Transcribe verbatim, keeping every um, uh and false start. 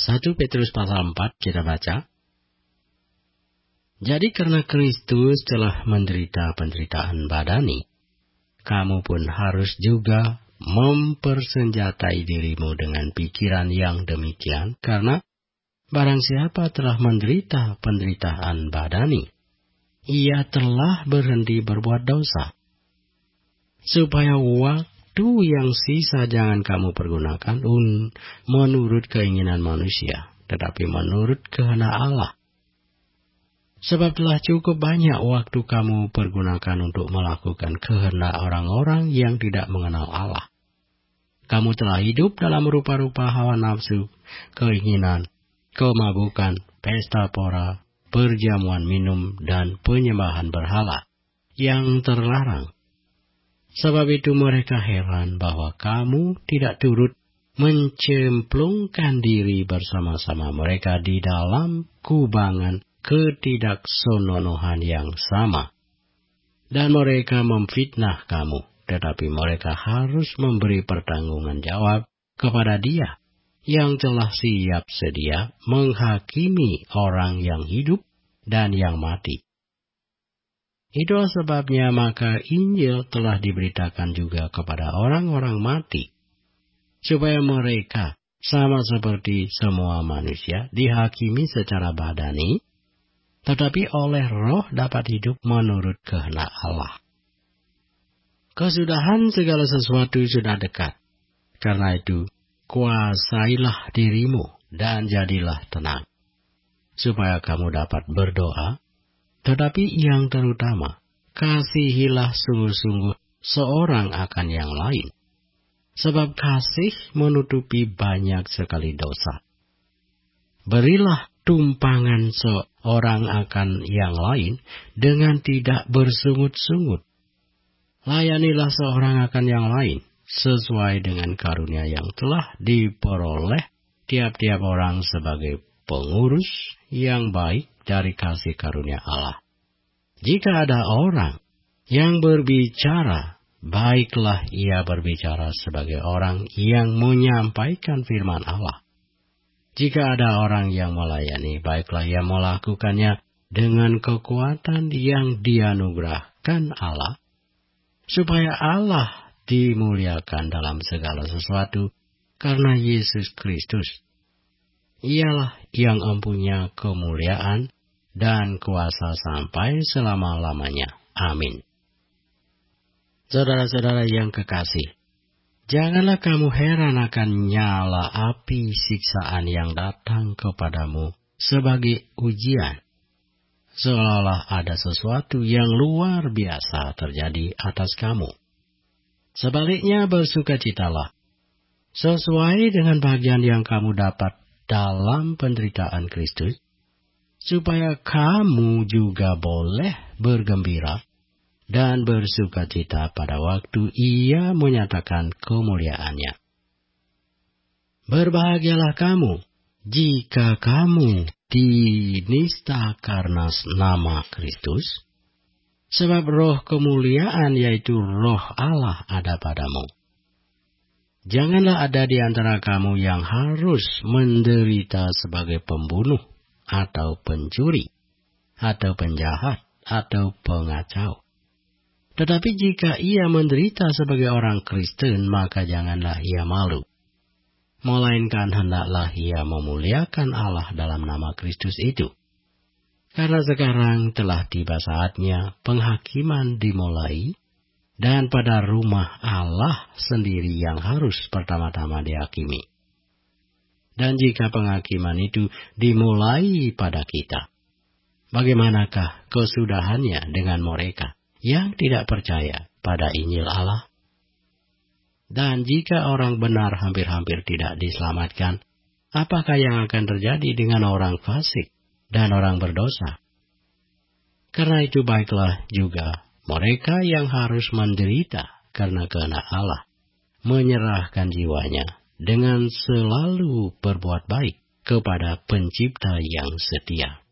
satu Petrus pasal empat kita baca. Jadi karena Kristus telah menderita penderitaan badani, kamu pun harus juga mempersenjatai dirimu dengan pikiran yang demikian, karena barang siapa telah menderita penderitaan badani, ia telah berhenti berbuat dosa. Supaya waktu yang sisa jangan kamu pergunakan un, menurut keinginan manusia, tetapi menurut kehendak Allah. Sebab telah cukup banyak waktu kamu pergunakan untuk melakukan kehendak orang-orang yang tidak mengenal Allah. Kamu telah hidup dalam rupa-rupa hawa nafsu, keinginan, kemabukan, pesta pora, perjamuan minum, dan penyembahan berhala yang terlarang. Sebab itu mereka heran bahwa kamu tidak turut mencemplungkan diri bersama-sama mereka di dalam kubangan ketidaksononohan yang sama. Dan mereka memfitnah kamu, tetapi mereka harus memberi pertanggungan jawab kepada Dia yang telah siap sedia menghakimi orang yang hidup dan yang mati. Itulah sebabnya maka Injil telah diberitakan juga kepada orang-orang mati, supaya mereka sama seperti semua manusia dihakimi secara badani, tetapi oleh roh dapat hidup menurut kehendak Allah. Kesudahan segala sesuatu sudah dekat. Karena itu, kuasailah dirimu dan jadilah tenang, supaya kamu dapat berdoa. Tetapi yang terutama, kasihilah sungguh-sungguh seorang akan yang lain. Sebab kasih menutupi banyak sekali dosa. Berilah tumpangan seorang akan yang lain dengan tidak bersungut-sungut. Layanilah seorang akan yang lain sesuai dengan karunia yang telah diperoleh tiap-tiap orang sebagai pengurus yang baik dari kasih karunia Allah. Jika ada orang yang berbicara, baiklah ia berbicara sebagai orang yang menyampaikan firman Allah. Jika ada orang yang melayani, baiklah ia melakukannya dengan kekuatan yang dianugerahkan Allah, supaya Allah dimuliakan dalam segala sesuatu karena Yesus Kristus. Ialah yang mempunyai kemuliaan dan kuasa sampai selama-lamanya. Amin. Saudara-saudara yang kekasih, janganlah kamu heran akan nyala api siksaan yang datang kepadamu sebagai ujian, seolah-olah ada sesuatu yang luar biasa terjadi atas kamu. Sebaliknya bersukacitalah, sesuai dengan bagian yang kamu dapat dalam penderitaan Kristus, supaya kamu juga boleh bergembira dan bersukacita pada waktu Ia menyatakan kemuliaannya. Berbahagialah kamu jika kamu dinista karena nama Kristus, sebab roh kemuliaan yaitu roh Allah ada padamu. Janganlah ada di antara kamu yang harus menderita sebagai pembunuh, atau pencuri, atau penjahat, atau pengacau. Tetapi jika ia menderita sebagai orang Kristen, maka janganlah ia malu. Melainkan hendaklah ia memuliakan Allah dalam nama Kristus itu. Karena sekarang telah tiba saatnya penghakiman dimulai, dan pada rumah Allah sendiri yang harus pertama-tama dihakimi. Dan jika penghakiman itu dimulai pada kita, bagaimanakah kesudahannya dengan mereka yang tidak percaya pada Injil Allah? Dan jika orang benar hampir-hampir tidak diselamatkan, apakah yang akan terjadi dengan orang fasik dan orang berdosa? Karena itu baiklah juga mereka yang harus menderita karena kehendak Allah, menyerahkan jiwanya dengan selalu berbuat baik kepada Pencipta yang setia.